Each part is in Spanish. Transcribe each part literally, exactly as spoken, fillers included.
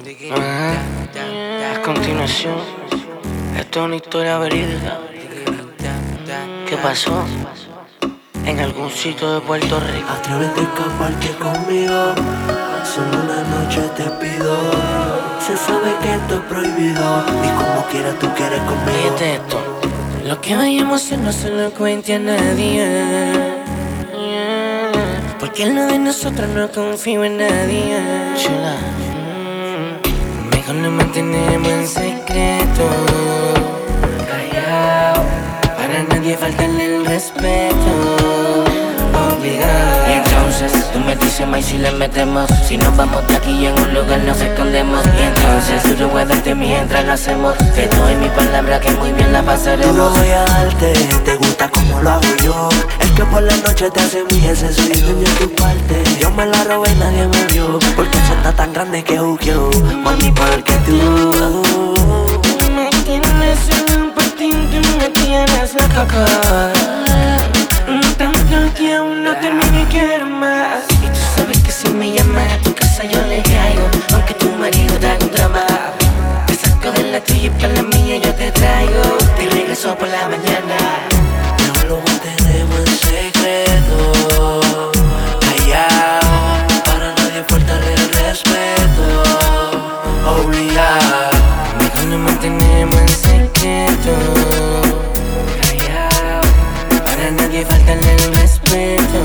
Ajá. A continuación, esto es una historia verídica. ¿Qué pasó? En algún sitio de Puerto Rico. Atrévete a escaparte conmigo, solo una noche te pido. Se sabe que esto es prohibido y como quiera tú quieres conmigo. Fíjate esto. Lo que vayamos a hacer no se lo cuente a nadie, porque en lo de nosotros no confío en nadie. Chula. Mm. Mejor lo mantenemos en secreto, callao, para nadie faltarle el respeto. Obligado. Y entonces tú me dices más si le metemos. Si nos vamos de aquí en un lugar nos escondemos. Y entonces tú lo puedes darte mientras lo hacemos. Te doy mi palabra que muy bien la pasaremos. Tú lo voy a darte, te gusta como lo hago yo. El que por la noche te hace mi ese soy yo. De tu parte, yo me la robé y nadie me vio, porque eso está tan grande que juzgo. Mami, porque tú me tienes en un patín, tú me tienes la coca. Tanto que aún no termino y quiero más. Y tú sabes que si me llamas a tu casa yo le caigo, aunque tu marido te haga un trabajo. Te saco de la tuya y para la mía yo te traigo. Te regreso por la mañana. no lo mantenemos en secreto, callao, para nadie faltarle el respeto. Obligado. Mejor lo mantenemos en secreto, callao, para nadie faltarle el respeto.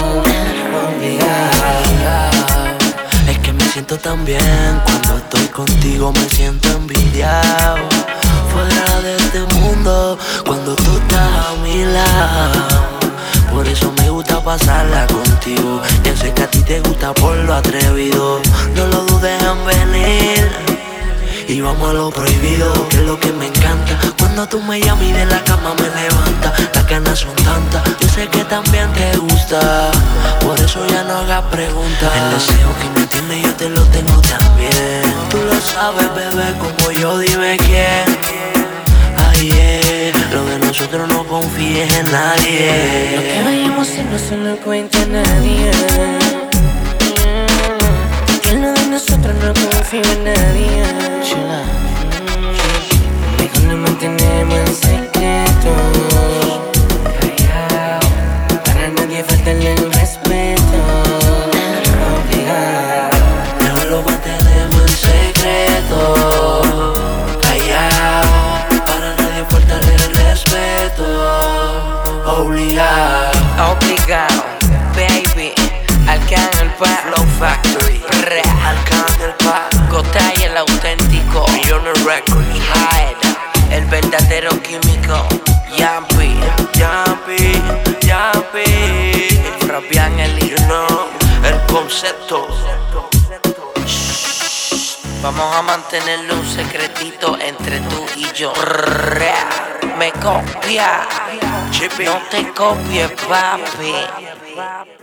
Obligado. Es que me siento tan bien cuando estoy contigo, me siento envidiado. Fuera de este mundo, cuando tú estás a mi lado. Por eso me gusta pasarla contigo. Yo sé que a ti te gusta por lo atrevido. No lo dudes en venir y vamos a lo prohibido, que es lo que me encanta. Cuando tú me llamas y de la cama me levanta. Las ganas son tantas, yo sé que también te gusta. Por eso ya no hagas preguntas. El deseo que me tiene yo te lo tengo también. Tú lo sabes, bebé, como yo, dime quién. Ay, yeah. Lo de nosotros no confíes en nadie. Lo que vayamos a hacer no se lo cuente a nadie, porque en lo de nosotros no confío en nadie. Chula. Mejor lo mantenemos en secreto, callao, para nadie faltarle el respeto. Obligado. Mejor lo mantenemos en secreto, callao, para nadie faltarle el respeto. Obligado. Obligado, baby. Arcángel Pa, Flow Factory, Arcángel Pa, Gotay el auténtico, Millionaire Records, Hyde, el verdadero químico, Yampi, Yampi, Yampi, Fabián el you know, el concepto. Vamos a mantenerlo un secretito entre tú y yo. Me copia, Chippy. no te copies, papi.